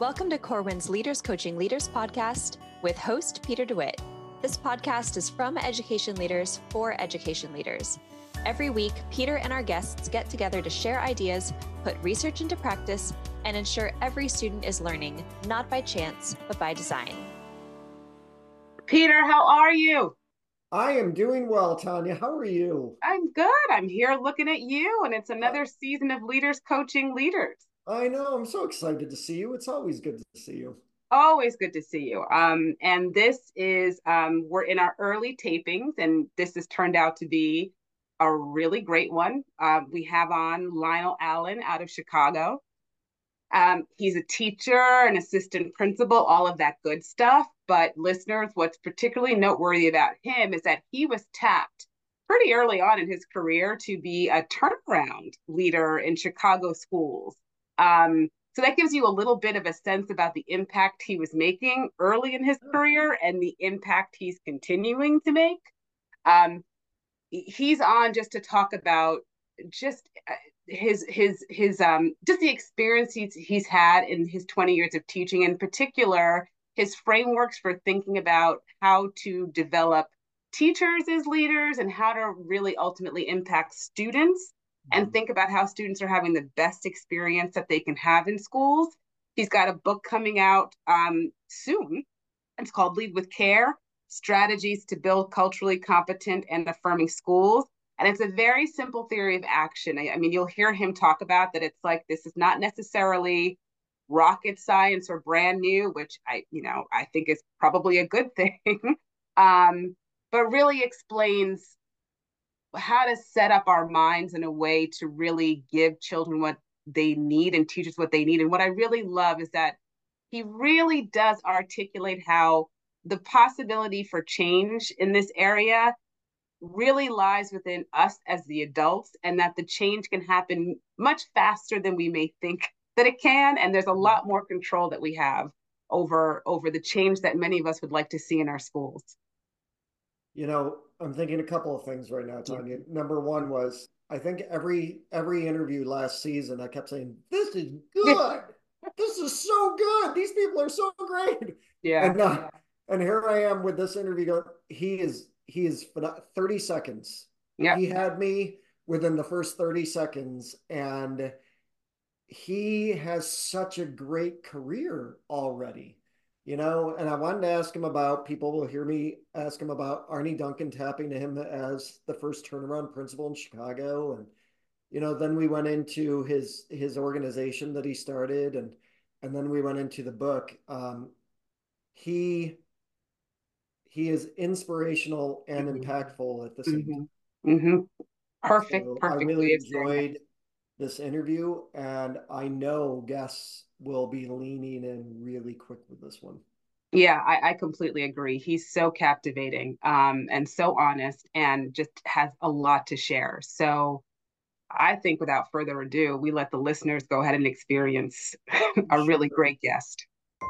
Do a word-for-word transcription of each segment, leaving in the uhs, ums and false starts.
Welcome to Corwin's Leaders Coaching Leaders podcast with host Peter DeWitt. This podcast is from education leaders for education leaders. Every week, Peter and our guests get together to share ideas, put research into practice, and ensure every student is learning, not by chance, but by design. Peter, how are you? I am doing well, Tanya. How are you? I'm good. I'm here looking at you, and it's another uh, season of Leaders Coaching Leaders. I know. I'm so excited to see you. It's always good to see you. Always good to see you. Um, and this is, um, we're in our early tapings, and this has turned out to be a really great one. Uh, we have on Lionel Allen out of Chicago. Um, he's a teacher, an assistant principal, all of that good stuff. But listeners, what's particularly noteworthy about him is that he was tapped pretty early on in his career to be a turnaround leader in Chicago schools. Um, so that gives you a little bit of a sense about the impact he was making early in his career and the impact he's continuing to make. Um, he's on just to talk about just his his his um just the experience he's, he's had in his twenty years of teaching, in particular his frameworks for thinking about how to develop teachers as leaders and how to really ultimately impact students and think about how students are having the best experience that they can have in schools. He's got a book coming out um, soon. It's called Lead with Care, Strategies to Build Culturally Competent and Affirming Schools. And it's a very simple theory of action. I, I mean, you'll hear him talk about that. It's like, this is not necessarily rocket science or brand new, which I, you know, I think is probably a good thing, um, but really explains how to set up our minds in a way to really give children what they need and teachers what they need. And what I really love is that he really does articulate how the possibility for change in this area really lies within us as the adults, and that the change can happen much faster than we may think that it can. And there's a lot more control that we have over, over the change that many of us would like to see in our schools. You know, I'm thinking a couple of things right now, Tanya. Number one was, I think every every interview last season, I kept saying, this is good. This is so good. These people are so great. Yeah. And, uh, and here I am with this interview going, he is, he is thirty seconds. Yeah. He had me within the first thirty seconds, and he has such a great career already. You know, and I wanted to ask him about, people will hear me ask him about Arne Duncan tapping to him as the first turnaround principal in Chicago. And, you know, then we went into his, his organization that he started, and, and then we went into the book. Um, he, he is inspirational and mm-hmm. impactful at the same mm-hmm. time. Mm-hmm. Perfect. So perfect. I really enjoyed this interview, and I know guests will be leaning in really quick with this one. Yeah, I, I completely agree. He's so captivating um, and so honest, and just has a lot to share. So I think without further ado, we let the listeners go ahead and experience a Sure. really great guest.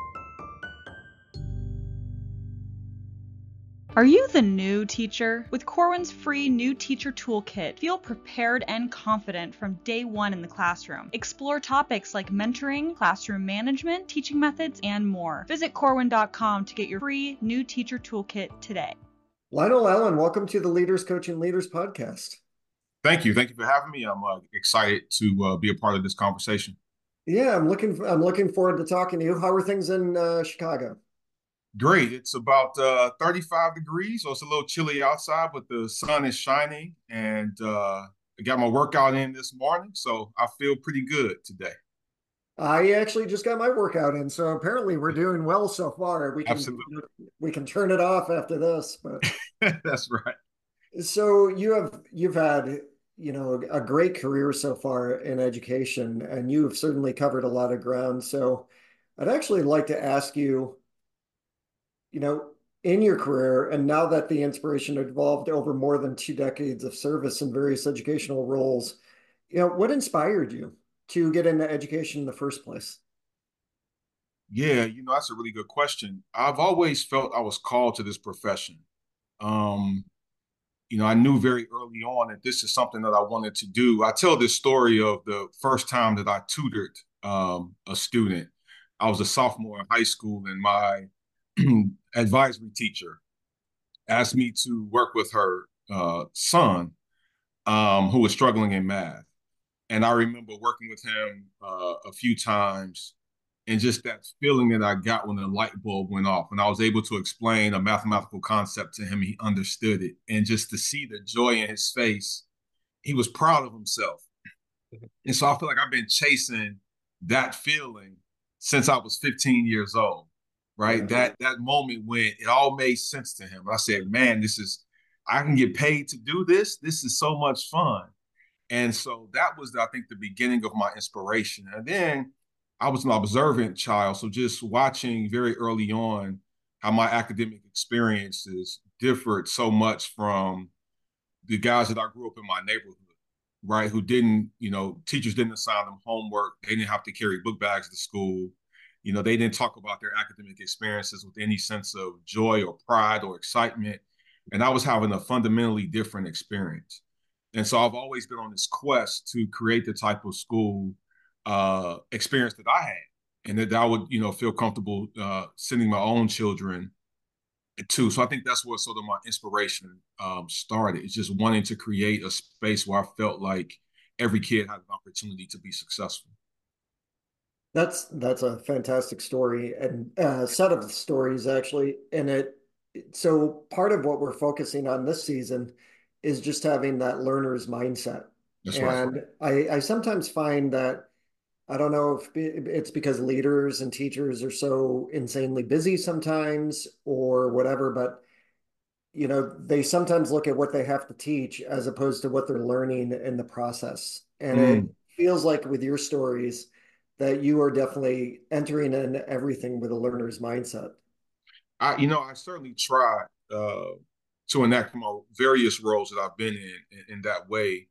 Are you the new teacher? With Corwin's free new teacher toolkit, feel prepared and confident from day one in the classroom. Explore topics like mentoring, classroom management, teaching methods, and more. Visit corwin dot com to get your free new teacher toolkit today. Lionel Allen, welcome to the Leaders Coaching Leaders podcast. Thank you. Thank you for having me. I'm uh, excited to uh, be a part of this conversation. Yeah, I'm looking. I'm looking forward to talking to you. How are things in uh, Chicago? Great. It's about uh, thirty-five degrees, so it's a little chilly outside, but the sun is shining, and uh, I got my workout in this morning, so I feel pretty good today. I actually just got my workout in, so apparently we're doing well so far. We can Absolutely. we can turn it off after this, but that's right. So you have you've had you know a great career so far in education, and you have certainly covered a lot of ground. So I'd actually like to ask you, you know, in your career, and now that the inspiration evolved over more than two decades of service in various educational roles, you know, what inspired you to get into education in the first place? Yeah, you know, that's a really good question. I've always felt I was called to this profession. Um, you know, I knew very early on that this is something that I wanted to do. I tell this story of the first time that I tutored um, a student. I was a sophomore in high school, and my advisory teacher asked me to work with her uh, son, um, who was struggling in math. And I remember working with him uh, a few times, and just that feeling that I got when the light bulb went off, when I was able to explain a mathematical concept to him, he understood it. And just to see the joy in his face, he was proud of himself. And so I feel like I've been chasing that feeling since I was fifteen years old, right? Mm-hmm. That that moment when it all made sense to him. I said, man, this is, I can get paid to do this. This is so much fun. And so that was, I think, the beginning of my inspiration. And then I was an observant child. So just watching very early on how my academic experiences differed so much from the guys that I grew up in my neighborhood, right? Who didn't, you know, teachers didn't assign them homework. They didn't have to carry book bags to school. You know, they didn't talk about their academic experiences with any sense of joy or pride or excitement. And I was having a fundamentally different experience. And so I've always been on this quest to create the type of school uh, experience that I had, and that I would, you know, feel comfortable uh, sending my own children to. So I think that's where sort of my inspiration um, started. It's just wanting to create a space where I felt like every kid had an opportunity to be successful. That's that's a fantastic story, and uh, set of stories actually. And it so part of what we're focusing on this season is just having that learner's mindset. That's and right. I, I sometimes find that, I don't know if it's because leaders and teachers are so insanely busy sometimes or whatever, but you know, they sometimes look at what they have to teach as opposed to what they're learning in the process. And Mm. it feels like with your stories that you are definitely entering in everything with a learner's mindset. I, you know, I certainly try uh, to enact my various roles that I've been in in, in that way.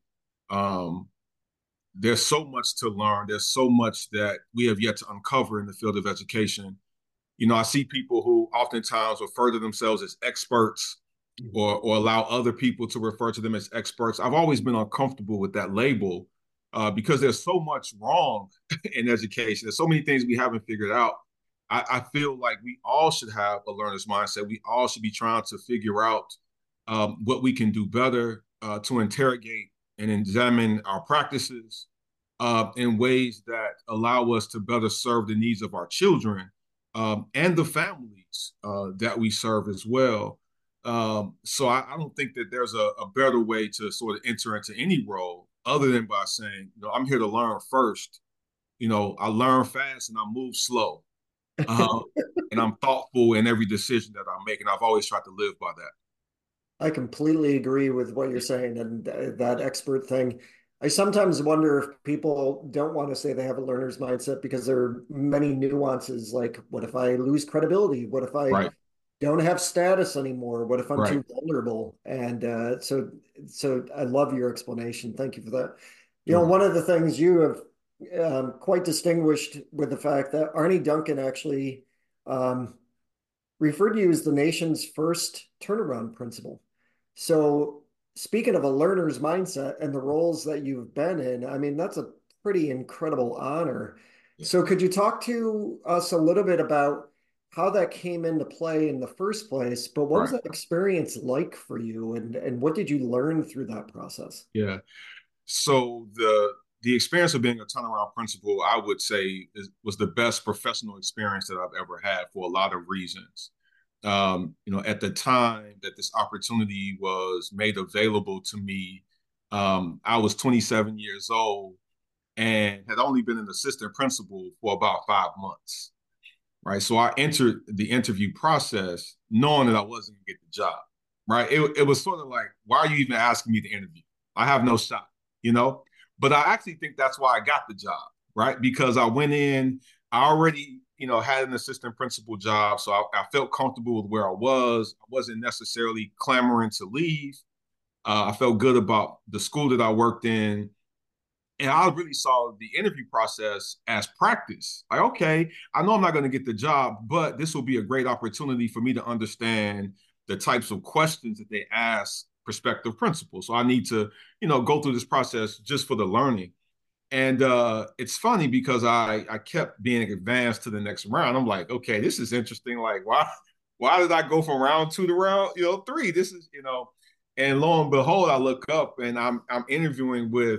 Um, there's so much to learn. There's so much that we have yet to uncover in the field of education. You know, I see people who oftentimes refer to themselves as experts or, or allow other people to refer to them as experts. I've always been uncomfortable with that label uh, because there's so much wrong in education. There's so many things we haven't figured out. I, I feel like we all should have a learner's mindset. We all should be trying to figure out um, what we can do better uh, to interrogate and examine our practices uh, in ways that allow us to better serve the needs of our children um, and the families uh, that we serve as well. Um, so I, I don't think that there's a, a better way to sort of enter into any role other than by saying, you know, I'm here to learn first. You know, I learn fast and I move slow. Uh, and I'm thoughtful in every decision that I make. And I've always tried to live by that. I completely agree with what you're saying, and that expert thing. I sometimes wonder if people don't want to say they have a learner's mindset because there are many nuances. Like, what if I lose credibility? What if I Right. don't have status anymore? What if I'm Right. too vulnerable? And uh, so, so I love your explanation. Thank you for that. You know, one of the things you have um, quite distinguished with the fact that Arne Duncan actually um, referred to you as the nation's first turnaround principal. So speaking of a learner's mindset and the roles that you've been in, I mean, that's a pretty incredible honor. So could you talk to us a little bit about how that came into play in the first place, but what Right. was that experience like for you, and, and what did you learn through that process? Yeah. So the the experience of being a turnaround principal, I would say, is, was the best professional experience that I've ever had for a lot of reasons. Um, you know, at the time that this opportunity was made available to me, um, I was twenty-seven years old and had only been an assistant principal for about five months. Right. So I entered the interview process knowing that I wasn't going to get the job. Right. It, it was sort of like, why are you even asking me to interview? I have no shot, you know, but I actually think that's why I got the job. Right. Because I went in, I already, you know, had an assistant principal job. So I, I felt comfortable with where I was. I wasn't necessarily clamoring to leave. Uh, I felt good about the school that I worked in. And I really saw the interview process as practice. Like, okay, I know I'm not going to get the job, but this will be a great opportunity for me to understand the types of questions that they ask prospective principals. So I need to, you know, go through this process just for the learning. And uh, it's funny because I I kept being advanced to the next round. I'm like, okay, this is interesting. Like, why why did I go from round two to round, you know, three? This is, you know, and lo and behold, I look up and I'm I'm interviewing with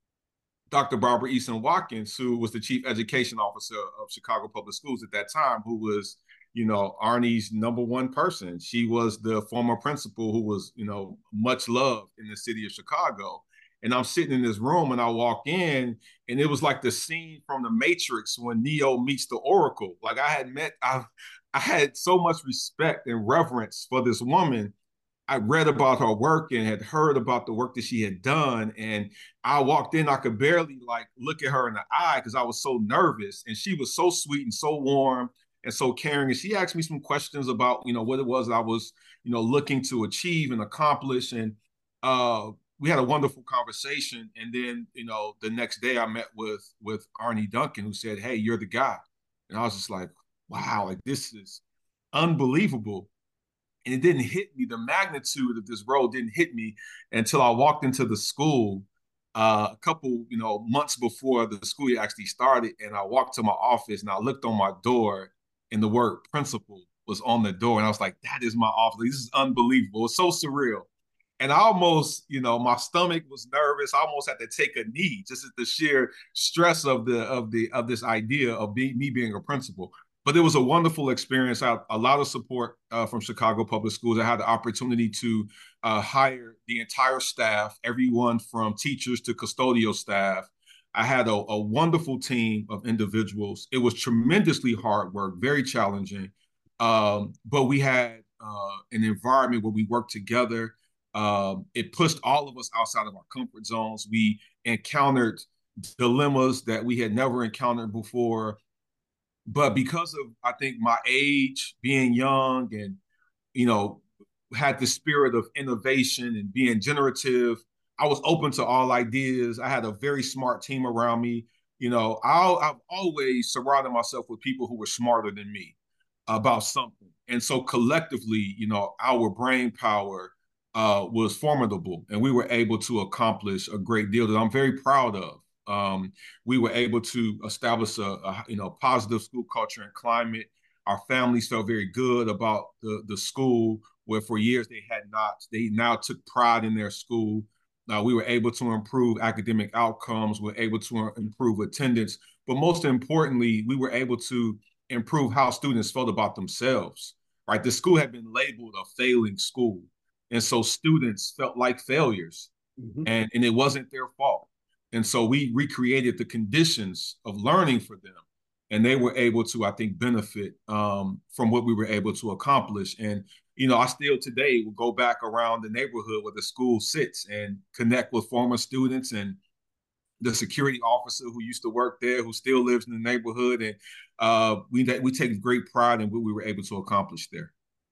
Doctor Barbara Easton Watkins, who was the chief education officer of Chicago Public Schools at that time, who was, you know, Arnie's number one person. She was the former principal who was, you know, much loved in the city of Chicago. And I'm sitting in this room and I walk in and it was like the scene from the Matrix when Neo meets the Oracle. Like I had met, I, I had so much respect and reverence for this woman. I read about her work and had heard about the work that she had done. And I walked in, I could barely like look at her in the eye because I was so nervous. And she was so sweet and so warm and so caring. And she asked me some questions about, you know, what it was I was, you know, looking to achieve and accomplish. And uh, we had a wonderful conversation. And then, you know, the next day I met with with Arnie Duncan, who said, "Hey, you're the guy." And I was just like, wow, like this is unbelievable. And it didn't hit me. The magnitude of this role didn't hit me until I walked into the school uh, a couple, you know, months before the school year actually started. And I walked to my office and I looked on my door, and the word principal was on the door. And I was like, that is my office. This is unbelievable. It's so surreal. And I almost, you know, my stomach was nervous. I almost had to take a knee, just at the sheer stress of the of the of this idea of be, me being a principal. But it was a wonderful experience. I had a lot of support uh, from Chicago Public Schools. I had the opportunity to uh, hire the entire staff, everyone from teachers to custodial staff. I had a, a wonderful team of individuals. It was tremendously hard work, very challenging. Um, but we had uh, an environment where we worked together. Um, it pushed all of us outside of our comfort zones. We encountered dilemmas that we had never encountered before. But because of, I think, my age, being young and, you know, had the spirit of innovation and being generative, I was open to all ideas. I had a very smart team around me. You know, I'll, I've always surrounded myself with people who were smarter than me about something. And so collectively, you know, our brain power uh, was formidable and we were able to accomplish a great deal that I'm very proud of. Um, we were able to establish a, a you know positive school culture and climate. Our families felt very good about the the school, where for years they had not. They now took pride in their school. Uh, we were able to improve academic outcomes. We were able to improve attendance, but most importantly, we were able to improve how students felt about themselves. Right, the school had been labeled a failing school, and so students felt like failures, mm-hmm. and and it wasn't their fault. And so we recreated the conditions of learning for them. And they were able to, I think, benefit um, from what we were able to accomplish. And, you know, I still today will go back around the neighborhood where the school sits and connect with former students and the security officer who used to work there, who still lives in the neighborhood. And uh, we, we take great pride in what we were able to accomplish there.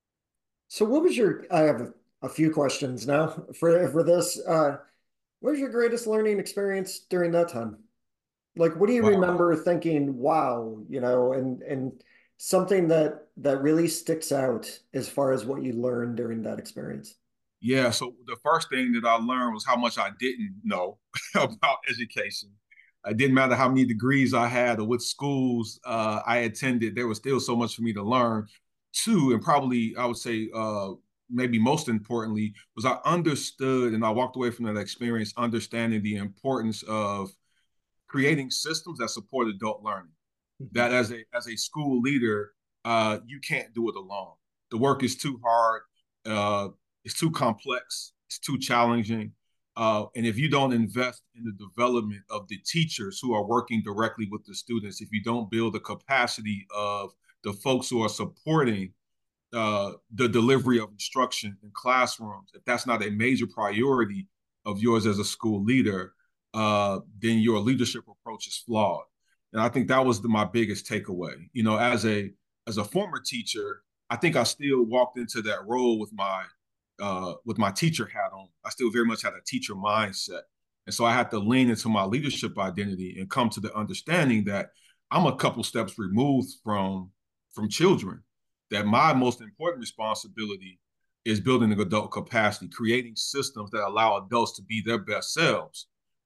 So what was your, I have a, a few questions now for, for this. Uh, What was your greatest learning experience during that time? Like, what do you wow. remember thinking, wow, you know, and and something that that really sticks out as far as what you learned during that experience? Yeah, so the first thing that I learned was how much I didn't know about education. It didn't matter how many degrees I had or what schools uh, I attended. There was still so much for me to learn. Two, and probably I would say uh, maybe most importantly, was I understood and I walked away from that experience understanding the importance of creating systems that support adult learning. Mm-hmm. That as a as a school leader, uh, you can't do it alone. The work is too hard. Uh, it's too complex. It's too challenging. Uh, and if you don't invest in the development of the teachers who are working directly with the students, if you don't build the capacity of the folks who are supporting Uh, the delivery of instruction in classrooms, if that's not a major priority of yours as a school leader, uh, then your leadership approach is flawed. And I think that was the, my biggest takeaway. You know, as a as a former teacher, I think I still walked into that role with my uh, with my teacher hat on. I still very much had a teacher mindset, and so I had to lean into my leadership identity and come to the understanding that I'm a couple steps removed from from children. That my most important responsibility is building an adult capacity, creating systems that allow adults to be their best selves.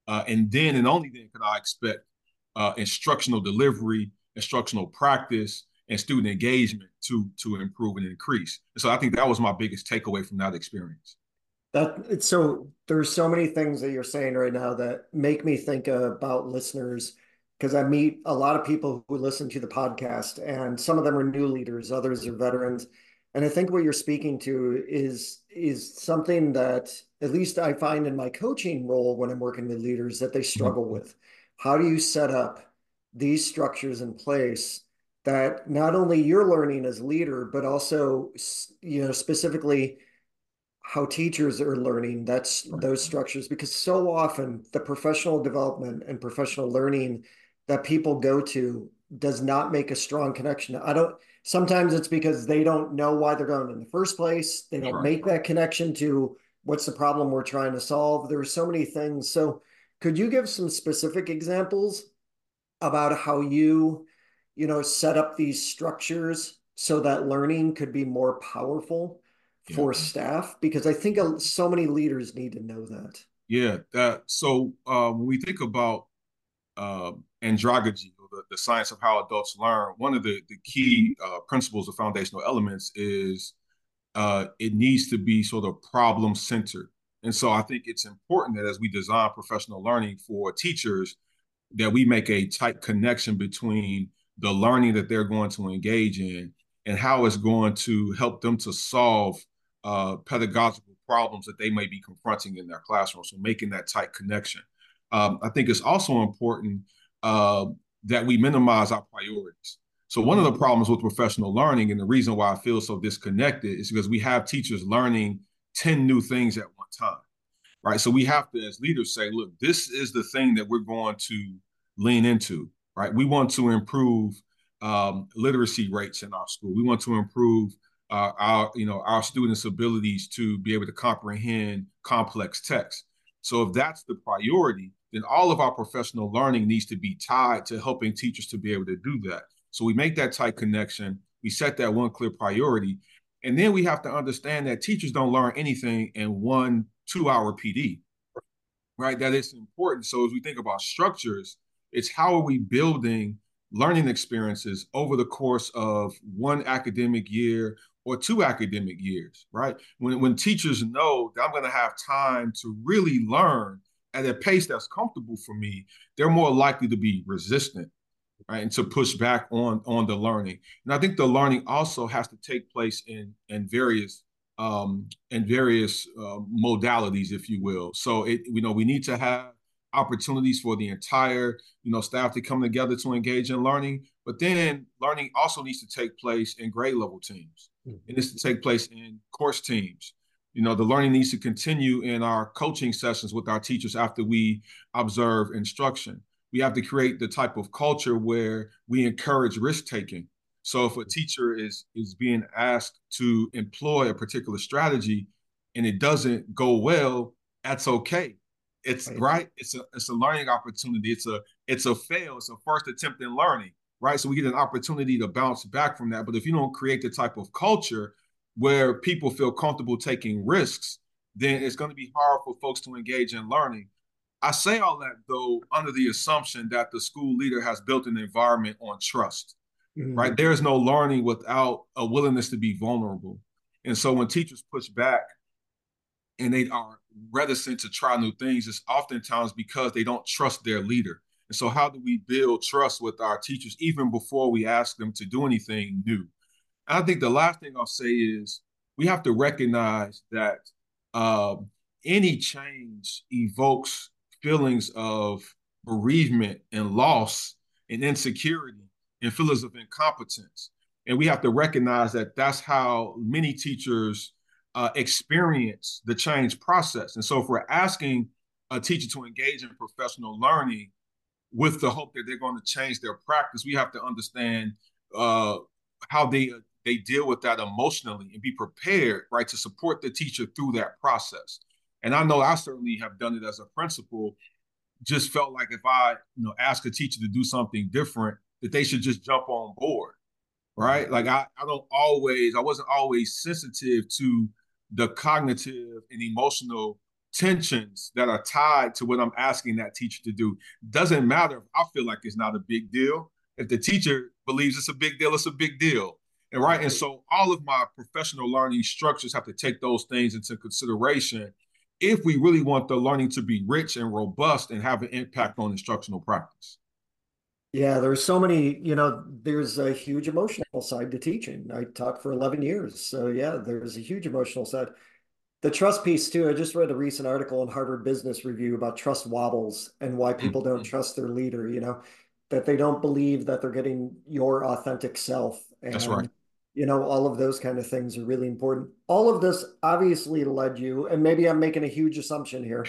Uh, and then and only then can I expect uh, instructional delivery, instructional practice, and student engagement to to improve and increase. And so I think that was my biggest takeaway from that experience. That it's so there's so many things that you're saying right now that make me think about listeners, because I meet a lot of people who listen to the podcast, and some of them are new leaders, others are veterans. And I think what you're speaking to is is something that at least I find in my coaching role when I'm working with leaders that they struggle mm-hmm. with. How do you set up these structures in place that not only you're learning as a leader, but also, you know, specifically how teachers are learning that's those structures, because so often the professional development and professional learning that people go to does not make a strong connection. I don't, sometimes it's because they don't know why they're going in the first place. They don't Sure. make that connection to what's the problem we're trying to solve. There are so many things. So could you give some specific examples about how you, you know, set up these structures so that learning could be more powerful for yeah. staff? Because I think so many leaders need to know that. Yeah. That, so uh, when we think about uh, andragogy, or the, the science of how adults learn, one of the, the key uh, principles or foundational elements is uh, it needs to be sort of problem-centered. And so I think it's important that as we design professional learning for teachers, that we make a tight connection between the learning that they're going to engage in and how it's going to help them to solve uh, pedagogical problems that they may be confronting in their classroom. So making that tight connection. Um, I think it's also important uh, that we minimize our priorities. So one of the problems with professional learning, and the reason why I feel so disconnected, is because we have teachers learning ten new things at one time, right? So we have to, as leaders, say, look, this is the thing that we're going to lean into, right? We want to improve um, literacy rates in our school. We want to improve uh, our, you know, our students' abilities to be able to comprehend complex text. So if that's the priority, then all of our professional learning needs to be tied to helping teachers to be able to do that. So we make that tight connection. We set that one clear priority. And then we have to understand that teachers don't learn anything in one two-hour P D, right? That is important. So as we think about structures, it's how are we building learning experiences over the course of one academic year or two academic years, right? When, when teachers know that I'm going to have time to really learn at a pace that's comfortable for me, they're more likely to be resistant, right? And to push back on, on the learning. And I think the learning also has to take place in, in various um, in various uh, modalities, if you will. So it, you know, we need to have opportunities for the entire, you know, staff to come together to engage in learning. But then learning also needs to take place in grade level teams. Mm-hmm. It needs to take place in course teams. You know, the learning needs to continue in our coaching sessions with our teachers after we observe instruction. We have to create the type of culture where we encourage risk-taking. So if a teacher is, is being asked to employ a particular strategy and it doesn't go well, that's okay. It's right. right. It's a it's a learning opportunity. It's a it's a fail. It's a first attempt in learning, right? So we get an opportunity to bounce back from that. But if you don't create the type of culture where people feel comfortable taking risks, then it's going to be hard for folks to engage in learning. I say all that, though, under the assumption that the school leader has built an environment on trust, mm-hmm. right? There is no learning without a willingness to be vulnerable. And so when teachers push back and they are reticent to try new things, it's oftentimes because they don't trust their leader. And so how do we build trust with our teachers even before we ask them to do anything new? And I think the last thing I'll say is we have to recognize that uh, any change evokes feelings of bereavement and loss and insecurity and feelings of incompetence. And we have to recognize that that's how many teachers uh, experience the change process. And so if we're asking a teacher to engage in professional learning with the hope that they're going to change their practice, we have to understand uh, how they they deal with that emotionally and be prepared, right, to support the teacher through that process. And I know I certainly have done it as a principal, just felt like if I, you know, ask a teacher to do something different, that they should just jump on board, right? Like I, I don't always, I wasn't always sensitive to the cognitive and emotional tensions that are tied to what I'm asking that teacher to do. Doesn't matter if I feel like it's not a big deal. If the teacher believes it's a big deal, it's a big deal. And right. And so all of my professional learning structures have to take those things into consideration if we really want the learning to be rich and robust and have an impact on instructional practice. Yeah, there's so many, you know, there's a huge emotional side to teaching. I taught for eleven years. So yeah, there's a huge emotional side. The trust piece too. I just read a recent article in Harvard Business Review about trust wobbles and why people don't trust their leader, you know, that they don't believe that they're getting your authentic self. And, That's right. you know, all of those kind of things are really important. All of this obviously led you, and maybe I'm making a huge assumption here,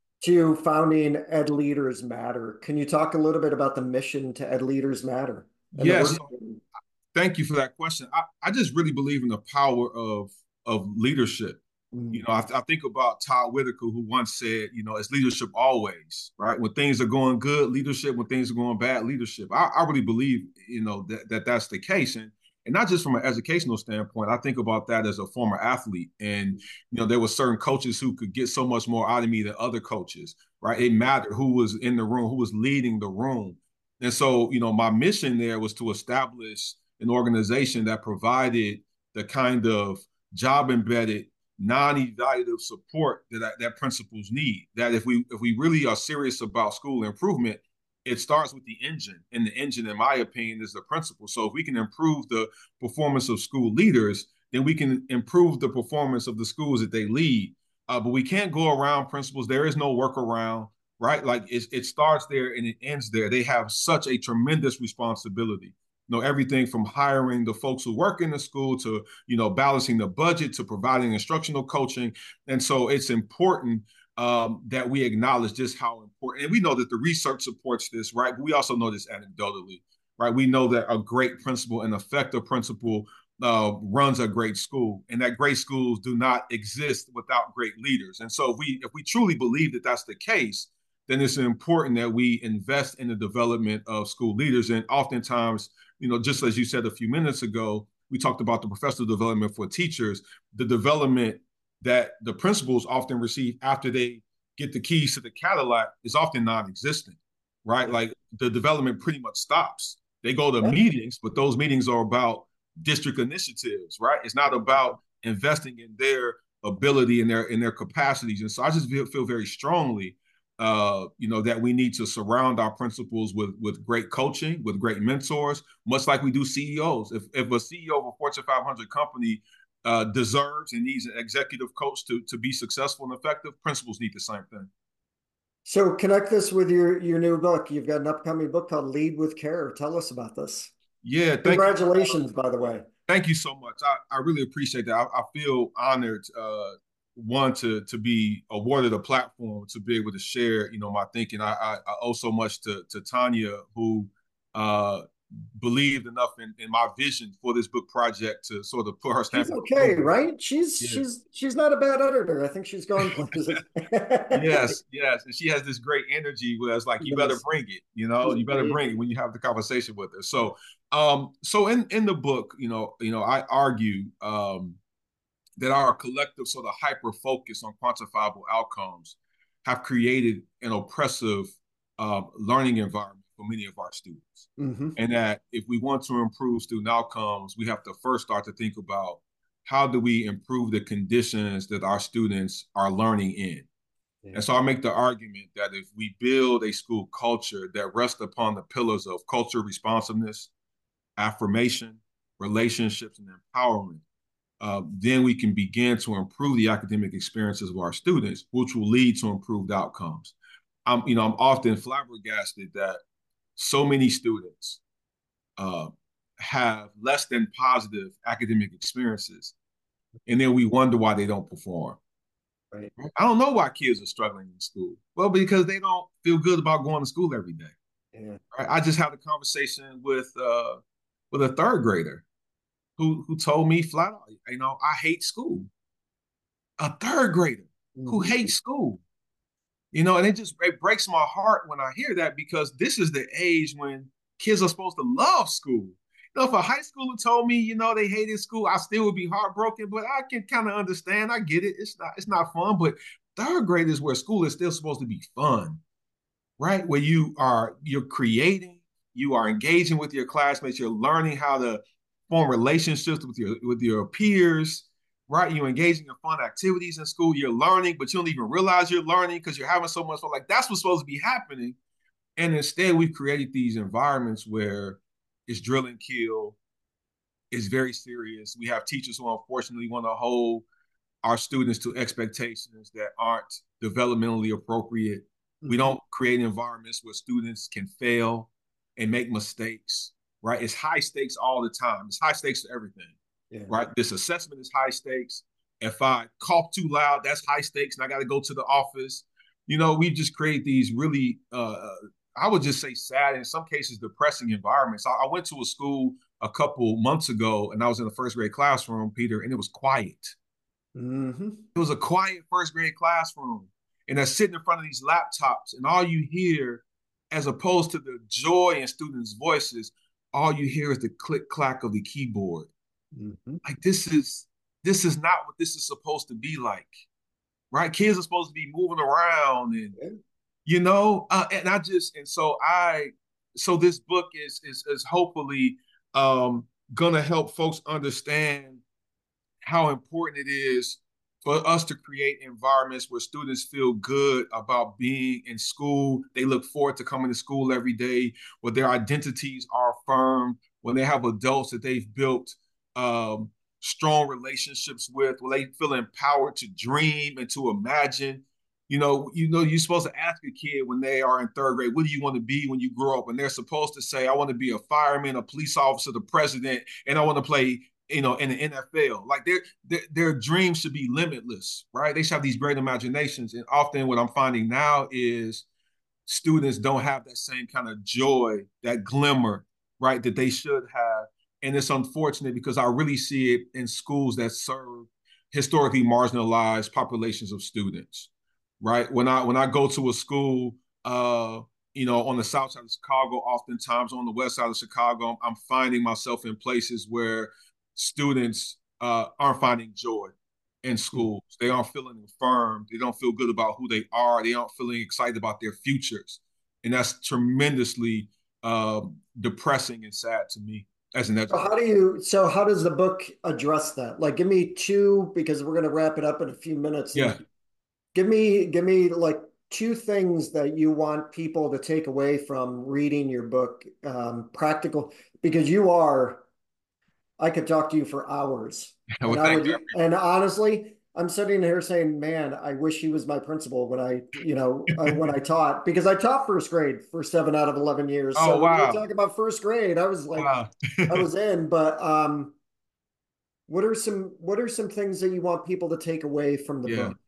to founding Ed Leaders Matter. Can you talk a little bit about the mission to Ed Leaders Matter? Yes. Thank you for that question. I, I just really believe in the power of, of leadership. Mm. You know, I, I think about Todd Whitaker, who once said, you know, it's leadership always, right? When things are going good, leadership. When things are going bad, leadership. I, I really believe, you know, that, that that's the case. And And not just from an educational standpoint, I think about that as a former athlete. And, you know, there were certain coaches who could get so much more out of me than other coaches, right? It mattered who was in the room, who was leading the room. And so, you know, my mission there was to establish an organization that provided the kind of job-embedded, non-evaluative support that, that principals need. That if we if we really are serious about school improvement, it starts with the engine, and the engine, in my opinion, is the principal. So if we can improve the performance of school leaders, then we can improve the performance of the schools that they lead. Uh, but we can't go around principals. There is no workaround, right? Like it, it starts there and it ends there. They have such a tremendous responsibility. You know, everything from hiring the folks who work in the school to, you know, balancing the budget to providing instructional coaching. And so it's important Um, that we acknowledge just how important, and we know that the research supports this, right? But we also know this anecdotally, right? We know that a great principal, an effective principal uh, runs a great school, and that great schools do not exist without great leaders. And so if we, if we truly believe that that's the case, then it's important that we invest in the development of school leaders. And oftentimes, you know, just as you said a few minutes ago, we talked about the professional development for teachers, the development that the principals often receive after they get the keys to the Cadillac is often non-existent, right? Like the development pretty much stops. They go to meetings, but those meetings are about district initiatives, right? It's not about investing in their ability and their in their capacities. And so I just feel, feel very strongly, uh, you know, that we need to surround our principals with with great coaching, with great mentors, much like we do C E Os. If if a C E O of a Fortune five hundred company Uh, deserves and needs an executive coach to, to be successful and effective, principals need the same thing. So connect this with your, your new book. You've got an upcoming book called Lead with Care. Tell us about this. Yeah. Thank Congratulations, you. by the way. Thank you so much. I, I really appreciate that. I, I feel honored, uh, one, to to be awarded a platform to be able to share, you know, my thinking. I, I, I owe so much to, to Tanya, who uh, believed enough in, in my vision for this book project to sort of put her stamp. She's okay, right? She's yeah. she's she's not a bad editor. I think she's going places. yes, yes, and she has this great energy where it's like, you yes. better bring it. You know, you better bring it when you have the conversation with her. So, um, so in in the book, you know, you know, I argue um, that our collective sort of hyper focus on quantifiable outcomes have created an oppressive uh, learning environment for many of our students. Mm-hmm. And that if we want to improve student outcomes, we have to first start to think about how do we improve the conditions that our students are learning in. Yeah. And so I make the argument that if we build a school culture that rests upon the pillars of culture responsiveness, affirmation, relationships, and empowerment, uh, then we can begin to improve the academic experiences of our students, which will lead to improved outcomes. I'm, you know, I'm often flabbergasted that so many students uh, have less than positive academic experiences, and then we wonder why they don't perform. Right. I don't know why kids are struggling in school. Well, because they don't feel good about going to school every day. Yeah. Right? I just had a conversation with uh, with a third grader who who told me flat out, you know, I hate school. A third grader mm-hmm. who hates school. You know, and it just it breaks my heart when I hear that, because this is the age when kids are supposed to love school. You know, if a high schooler told me, you know, they hated school, I still would be heartbroken, but I can kind of understand. I get it. It's not it's not fun, but Third grade is where school is still supposed to be fun, right? Where you are, you're creating, you are engaging with your classmates, you're learning how to form relationships with your with your peers, right? You're engaging in fun activities in school, you're learning, but you don't even realize you're learning because you're having so much fun. Like that's what's supposed to be happening. And instead, we've created these environments where it's drill and kill, it's very serious. We have teachers who unfortunately want to hold our students to expectations that aren't developmentally appropriate. Mm-hmm. We don't create environments where students can fail and make mistakes, right? It's high stakes all the time. It's high stakes to everything, yeah. right? This assessment is high stakes. If I cough too loud, that's high stakes and I got to go to the office. You know, we just create these really, uh, I would just say sad, in some cases, depressing environments. I, I went to a school a couple months ago and I was in the first grade classroom, Peter, and it was quiet. Mm-hmm. It was a quiet first grade classroom. And they're sitting in front of these laptops and all you hear, as opposed to the joy in students' voices, all you hear is the click clack of the keyboard. Mm-hmm. Like this is, this is not what this is supposed to be like, right? Kids are supposed to be moving around and, yeah. you know, uh, and I just, and so I, so this book is, is, is hopefully um, gonna help folks understand how important it is for us to create environments where students feel good about being in school. They look forward to coming to school every day, where their identities are affirmed, when they have adults that they've built um, strong relationships with, where they feel empowered to dream and to imagine. You know, you know, you're supposed to ask a kid when they are in third grade, what do you want to be when you grow up? And they're supposed to say, I want to be a fireman, a police officer, the president, and I want to play, you know, in the N F L. Like their, their their dreams should be limitless, right? They should have these great imaginations. And often what I'm finding now is students don't have that same kind of joy, that glimmer, right, that they should have. And it's unfortunate because I really see it in schools that serve historically marginalized populations of students, right? When I when I go to a school, uh, you know, on the south side of Chicago, oftentimes on the west side of Chicago, I'm finding myself in places where students uh, aren't finding joy in schools. They aren't feeling affirmed. They don't feel good about who they are. They aren't feeling excited about their futures. And that's tremendously uh, depressing and sad to me as an educator. So how do you, so how does the book address that? Like, give me two, because we're going to wrap it up in a few minutes. Yeah. Give me, give me like two things that you want people to take away from reading your book, um, practical, because you are, I could talk to you for hours. Well, and, I would, you. and honestly, I'm sitting here saying, man, I wish he was my principal when I, you know, when I taught, because I taught first grade for seven out of eleven years. Oh, so wow. when we talk about first grade, I was like, wow. I was in, but um, what are some, what are some things that you want people to take away from the yeah. book?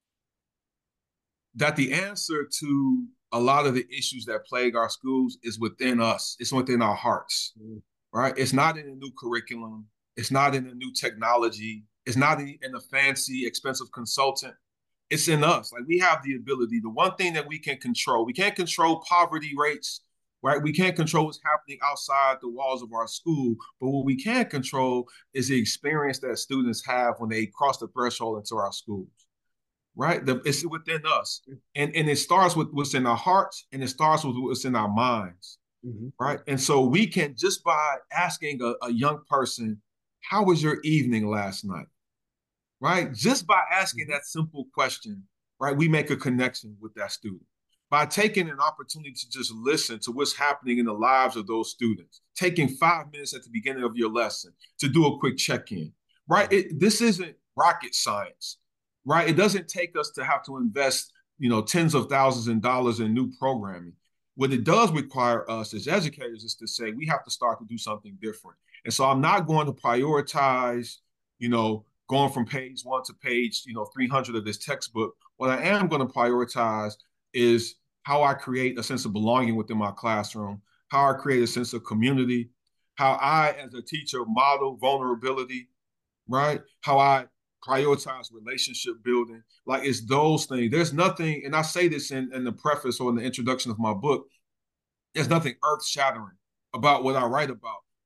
That the answer to a lot of the issues that plague our schools is within us. It's within our hearts. Mm. Right? It's not in a new curriculum. It's not in a new technology. It's not in, in a fancy, expensive consultant. It's in us. Like we have the ability. The one thing that we can control, we can't control poverty rates, right? We can't control what's happening outside the walls of our school. But what we can control is the experience that students have when they cross the threshold into our schools, right? The, it's within us. And, and it starts with what's in our hearts and it starts with what's in our minds. Mm-hmm. Right. And so we can, just by asking a, a young person, how was your evening last night? Right. Just by asking mm-hmm. that simple question, right, we make a connection with that student. By taking an opportunity to just listen to what's happening in the lives of those students, taking five minutes at the beginning of your lesson to do a quick check-in. Right. It, this isn't rocket science. Right. It doesn't take us to have to invest, you know, tens of thousands of dollars in new programming. What it does require us as educators is to say we have to start to do something different. And so I'm not going to prioritize, you know, going from page one to page, you know, three hundred of this textbook. What I am going to prioritize is how I create a sense of belonging within my classroom, how I create a sense of community, how I, as a teacher, model vulnerability, right? How I prioritize relationship building. Like it's those things. There's nothing, and I say this in, in the preface or in the introduction of my book, there's nothing earth shattering about what I write about.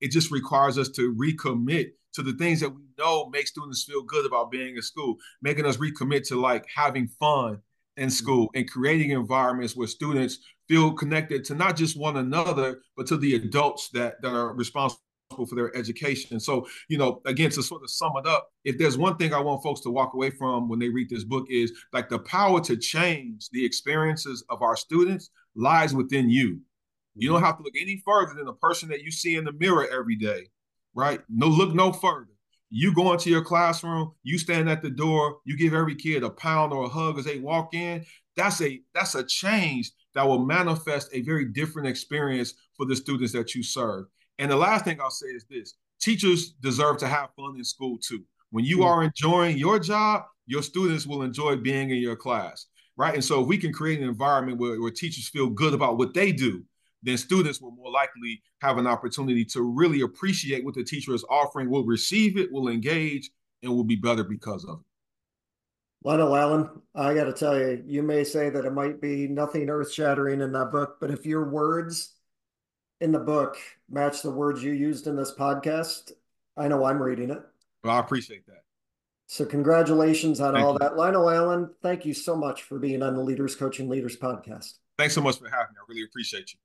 It just requires us to recommit to the things that we know make students feel good about being in school, making us recommit to like having fun in school and creating environments where students feel connected to not just one another, but to the adults that, that are responsible for their education. So, you know, again, to sort of sum it up, if there's one thing I want folks to walk away from when they read this book is like the power to change the experiences of our students lies within you. You don't have to look any further than the person that you see in the mirror every day, right? No, look no further. You go into your classroom, you stand at the door, you give every kid a pound or a hug as they walk in. That's a that's a change that will manifest a very different experience for the students that you serve. And the last thing I'll say is this: teachers deserve to have fun in school too. When you are enjoying your job, your students will enjoy being in your class, right? And so if we can create an environment where, where teachers feel good about what they do, then students will more likely have an opportunity to really appreciate what the teacher is offering, will receive it, will engage, and will be better because of it. Lionel Allen, I got to tell you, you may say that it might be nothing earth-shattering in that book, but if your words in the book match the words you used in this podcast, I know I'm reading it. Well, I appreciate that. So congratulations on Thank all you. that. Lionel Allen, thank you so much for being on the Leaders Coaching Leaders podcast. Thanks so much for having me. I really appreciate you.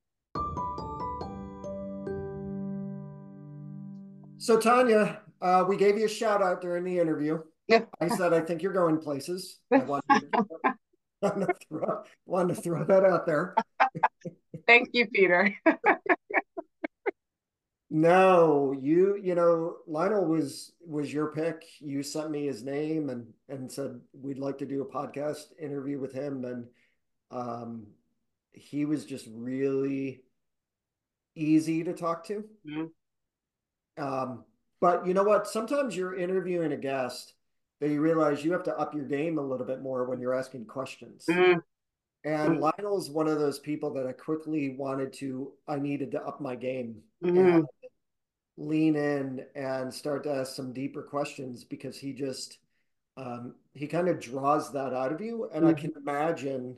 So Tanya, uh, we gave you a shout out during the interview. I said, I think you're going places. I wanted to, wanted to, throw, wanted to throw that out there. Thank you, Peter. No, you, you know, Lionel was, was your pick. You sent me his name and, and said, we'd like to do a podcast interview with him. And um, he was just really easy to talk to. Mm-hmm. Um, but you know what? Sometimes you're interviewing a guest that you realize you have to up your game a little bit more when you're asking questions. Mm-hmm. And mm-hmm. Lionel's one of those people that I quickly wanted to, I needed to up my game mm-hmm. and lean in and start to ask some deeper questions because he just, um, he kind of draws that out of you. And mm-hmm. I can imagine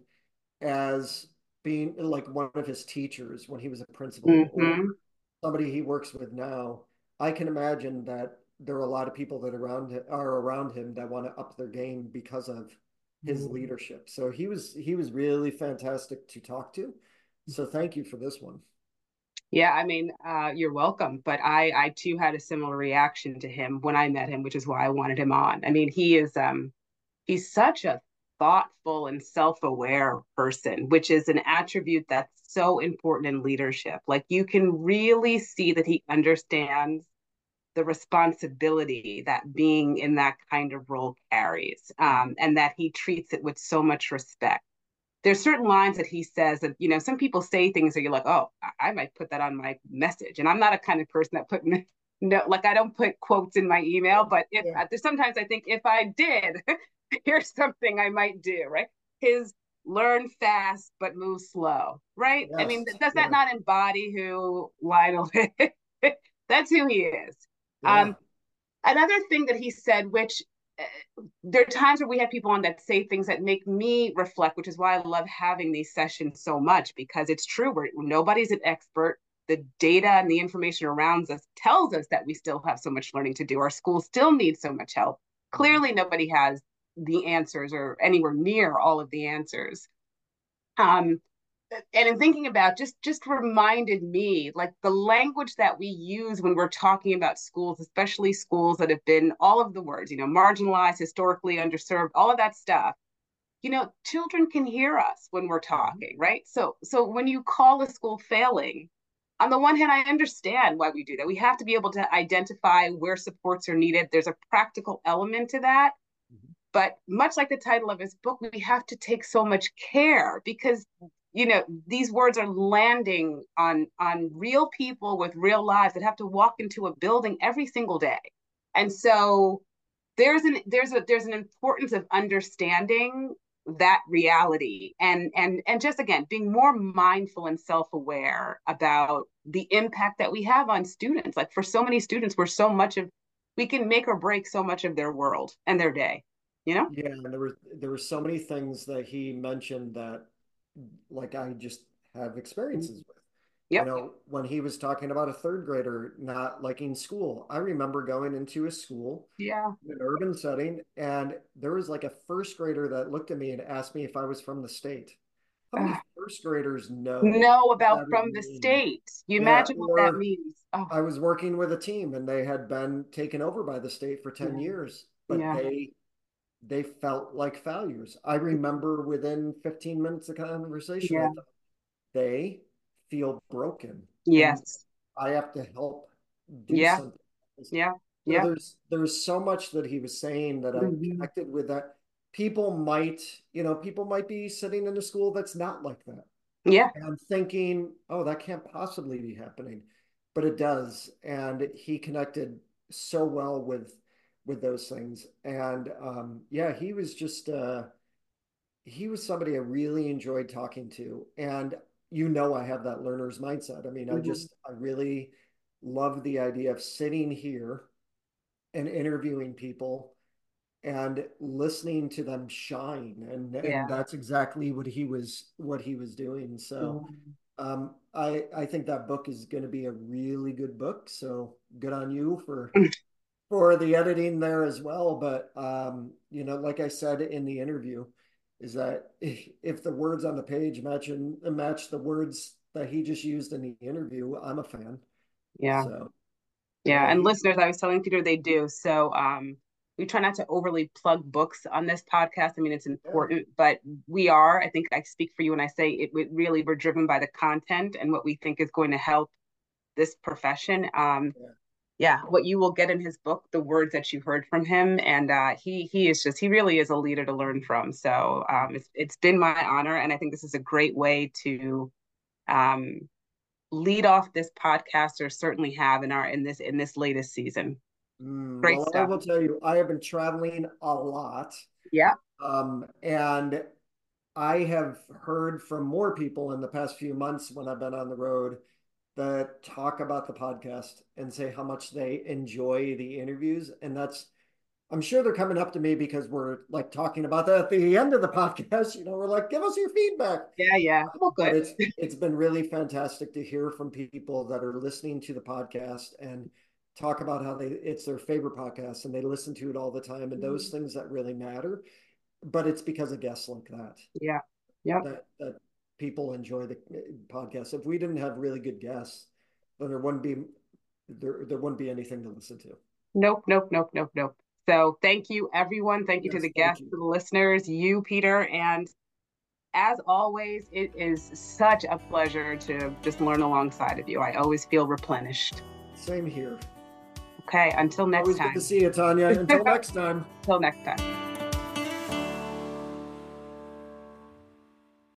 as being like one of his teachers when he was a principal mm-hmm. or somebody he works with now, I can imagine that there are a lot of people that around are around him that want to up their game because of his mm-hmm. leadership. So he was he was really fantastic to talk to. So thank you for this one. Yeah, I mean, uh, you're welcome. But I I too had a similar reaction to him when I met him, which is why I wanted him on. I mean, he is um he's such a thoughtful and self-aware person, which is an attribute that's so important in leadership. Like you can really see that he understands the responsibility that being in that kind of role carries, um, and that he treats it with so much respect. There's certain lines that he says that, you know, some people say things that you're like, oh, I might put that on my message. And I'm not a kind of person that put, no, like I don't put quotes in my email, but if yeah. uh, sometimes I think if I did, here's something I might do, right? His learn fast, but move slow, right? Yes. I mean, does yeah. that not embody who Lionel is? That's who he is. Yeah. Um, another thing that he said, which uh, there are times where we have people on that say things that make me reflect, which is why I love having these sessions so much, because it's true. We're, nobody's an expert. The data and the information around us tells us that we still have so much learning to do. Our schools still need so much help. Clearly, nobody has the answers or anywhere near all of the answers. Um, and in thinking about just just reminded me, like the language that we use when we're talking about schools, especially schools that have been all of the words, you know, marginalized, historically underserved, all of that stuff. You know, children can hear us when we're talking, right? So so when you call a school failing, on the one hand, I understand why we do that. We have to be able to identify where supports are needed. There's a practical element to that. Mm-hmm. But much like the title of his book, we have to take so much care because you know, these words are landing on, on real people with real lives that have to walk into a building every single day. And so there's an there's a there's an importance of understanding that reality and and and just again being more mindful and self-aware about the impact that we have on students. Like for so many students, we're so much of we can make or break so much of their world and their day, you know? Yeah, and there were there were so many things that he mentioned that like I just have experiences with. Yep. You know, when he was talking about a third grader not liking school, I remember going into a school, yeah, in an urban setting, and there was like a first grader that looked at me and asked me if I was from the state. How many uh, first graders know know what about that from would the mean? state. You Yeah, imagine what that or means. Oh, I was working with a team and they had been taken over by the state for ten yeah, years, but yeah, they they felt like failures. I remember within fifteen minutes of conversation, I yeah, thought they feel broken and yes, I have to help do yeah, something. yeah, So yeah, there's there's so much that he was saying that I hmm connected with that. People might, you know, people might be sitting in a school that's not like that. yeah, And I'm thinking, oh, that can't possibly be happening. But it does. And he connected so well with with those things. And um, yeah, he was just uh he was somebody I really enjoyed talking to. And you know, I have that learner's mindset. I mean, I hmm just I really love the idea of sitting here and interviewing people and listening to them shine, and and yeah. that's exactly what he was what he was doing. So Mhm. um i i think that book is going to be a really good book, so good on you for for the editing there as well. But um you know, like I said in the interview, is that if, if the words on the page match and match the words that he just used in the interview, I'm a fan. Yeah. So Yeah, yeah, and he listeners, I was telling Peter they do. So um, we try not to overly plug books on this podcast. I mean, it's yeah. important, but we are. I think I speak for you when I say it. it really, we're driven by the content and what we think is going to help this profession. Um, Yeah. yeah, what you will get in his book, the words that you heard from him, and uh, he he is just he really is a leader to learn from. So um, it's it's been my honor, and I think this is a great way to um, lead off this podcast, or certainly have in our in this in this latest season. Mm, Great well, I stuff. will tell you, I have been traveling a lot. Yeah. Um, and I have heard from more people in the past few months when I've been on the road that talk about the podcast and say how much they enjoy the interviews. And that's, I'm sure they're coming up to me because we're like talking about that at the end of the podcast. You know, we're like, give us your feedback. Yeah, yeah. Well, But good. it's it's been really fantastic to hear from people that are listening to the podcast and talk about how they it's their favorite podcast and they listen to it all the time and those things that really matter. But it's because of guests like that Yeah. Yep. that that people enjoy the podcast. If we didn't have really good guests, then there wouldn't be there there wouldn't be anything to listen to. Nope, nope, nope, nope, nope. So thank you, everyone. Thank you to Yes, the thank guests, you. to the listeners, you, Peter. And as always, it is such a pleasure to just learn alongside of you. I always feel replenished. Same here. Okay, until next Always time. good to see you, Tanya. Until next time. Until next time.